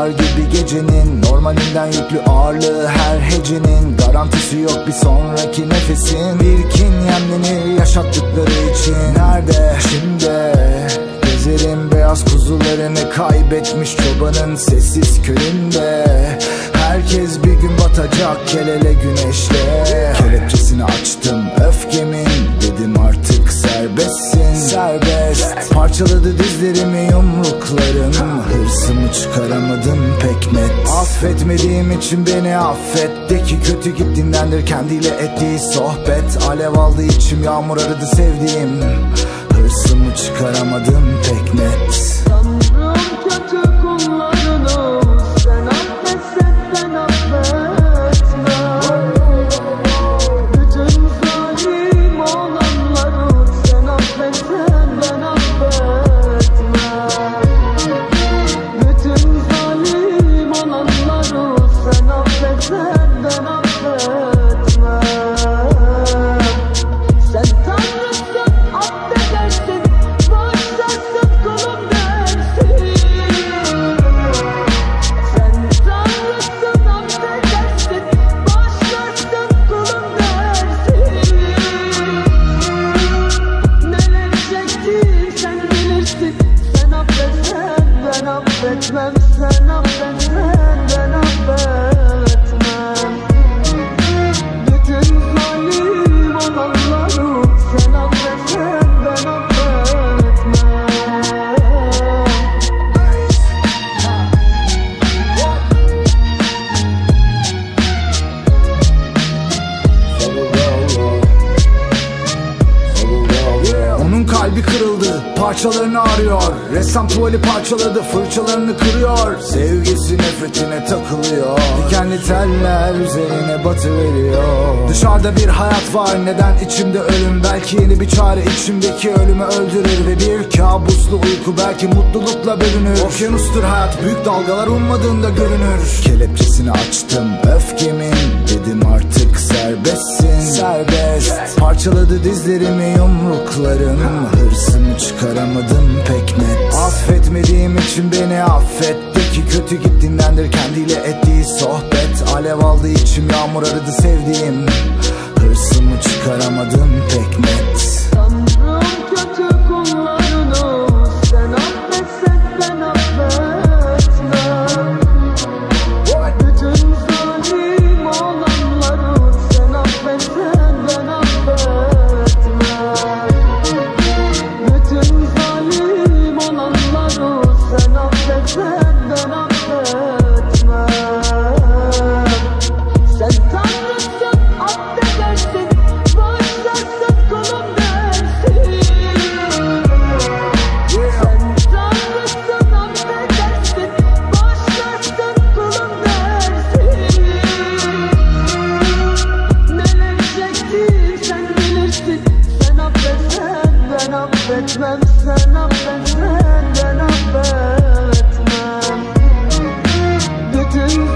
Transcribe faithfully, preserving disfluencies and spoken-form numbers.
Yıldızlar gibi gecenin, normalinden yüklü ağırlığı her hecenin. Garantisi yok bir sonraki nefesin, birikin yemlenir yaşattıkları için. Nerede şimdi gezerim beyaz kuzularını, kaybetmiş çobanın sessiz köyünde. Herkes bir gün batacak el ele güneşle. Kelepçesini açtım öfkemin, dedim artık serbestsin. Serbest parçaladı dizlerimi yumruklarım, hırsımı çıkaramadım pek net. Affetmediğim için beni affet, de ki kötü git dinlendir kendiyle ettiği sohbet. Alev aldı içim, yağmur aradı sevdiğim, hırsımı çıkaramadım pek net. Tanrım kötü kullarını sen affetsen ben affetmem. Bütün zalim olanları sen affetsen ben affetmem. Bütün zalim olanları sen affetsen ben affetmem. Sen Tanrısın, affedersin, bağışlarsın kulum dersin. Sen Tanrısın, affedersin, bağışlarsın kulum dersin. Neler çektim sen bilirsin. Sen affetsen ben affetmem. Sen affetsen ben affetmem. Bütün zalim olanları sen affetsen ben affetmem. Onun kalbi kırıldı, parçalarını arıyor. Ressam tuvali parçaladı, fırçalarını kırıyor. Sevgisi nefretine takılıyor, dikenli teller üzerine batıveriyor. Dışarıda bir hayat var, neden içimde ölüm? Belki yeni bir çare içimdeki ölümü öldürür. Ve bir kabuslu uyku belki mutlulukla bölünür. Okyanustur hayat, büyük dalgalar ummadığında görünür. Kelepçesini açtım öfkemin, dedim artık serbestsin. Serbest parçaladı dizlerimi yumruklarım, hırsımı çıkaramadım pek net. Affetmediğim için beni affet, de ki kötü git dinlendir kendiyle ettiği sohbet. Alev aldı içim, yağmur aradı sevdiğim, hırsımı çıkaramadım pek net. Tanrım kötü kullarını sen affetsen ben affetmem. Bütün zalim olanları sen affetsen ben affetmem. Bütün zalim olanları sen affetsen ben affetmem. Sen Tanrısın, affedersin, bağışlarsın kulum dersin. Sen Tanrısın, affedersin, bağışlarsın kulum dersin. Neler çektim sen bilirsin. Sen affetsen ben affetmem. Sen affetsen ben affetmem. Bütün